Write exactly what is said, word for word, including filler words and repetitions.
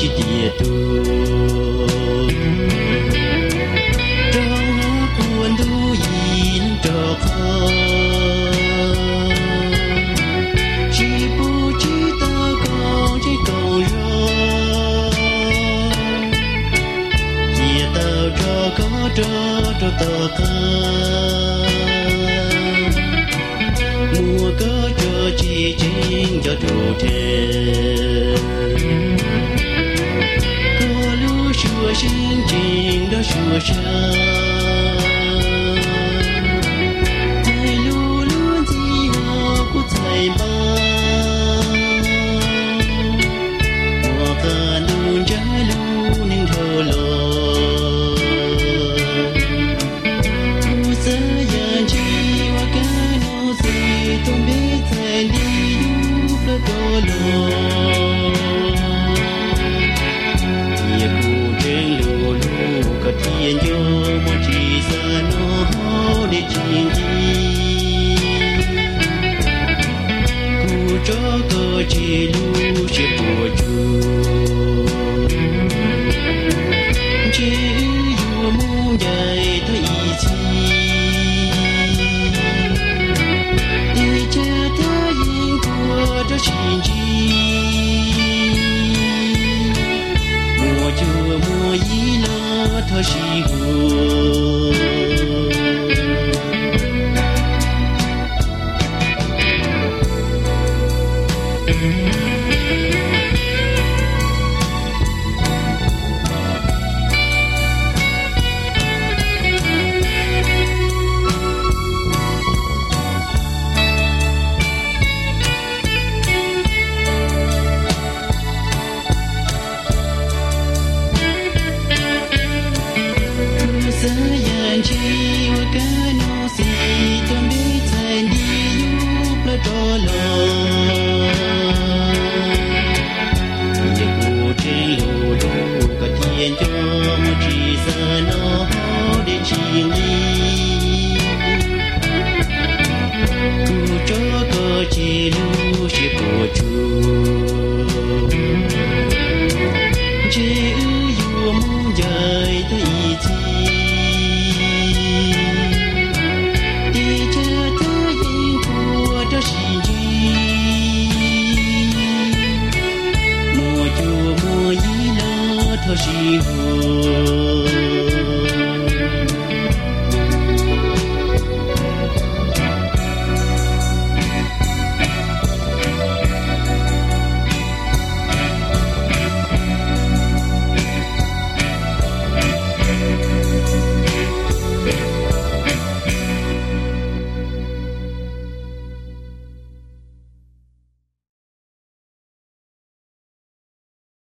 chỉ địa tu trong nó cuốn tu gì cho khó chỉ bu chỉ ta con chỉ cầu rồi chỉ tao cho có cho cho tao có mùa có cho chỉ chính cho đủ thế có lũ sửa sinh trình đó sửa cha hai lũ lũ gì họ cũng thấy ba mùa cả lũ trái lũ nên thơ lo mùa sẽ dần chi và cả nó gì tôi biết thành đi lúc đó có lo nhiều cụ trên lũ lũ cả thiên vô một chỉ xa nó để chuyện gì cụ cho cơ chỉ lũ chỉ của chú chỉ yêu muốn dạy thấy chi đi cha ta yên của đó chuyện gì mùa chùa mùa ý lo thơ sĩ hùa chi và cả nó gì tôi biết thành đi lúc là đó lo nhiều cụ trên lũ lũ cả thiên cho một chỉ giờ nó để chuyện đi cụ cho cơ chỉ lũ chỉ của chú chỉ yêu muốn dạy thấy chi đó xin gì mùa chùa mùa ý lo thơ sĩ hùa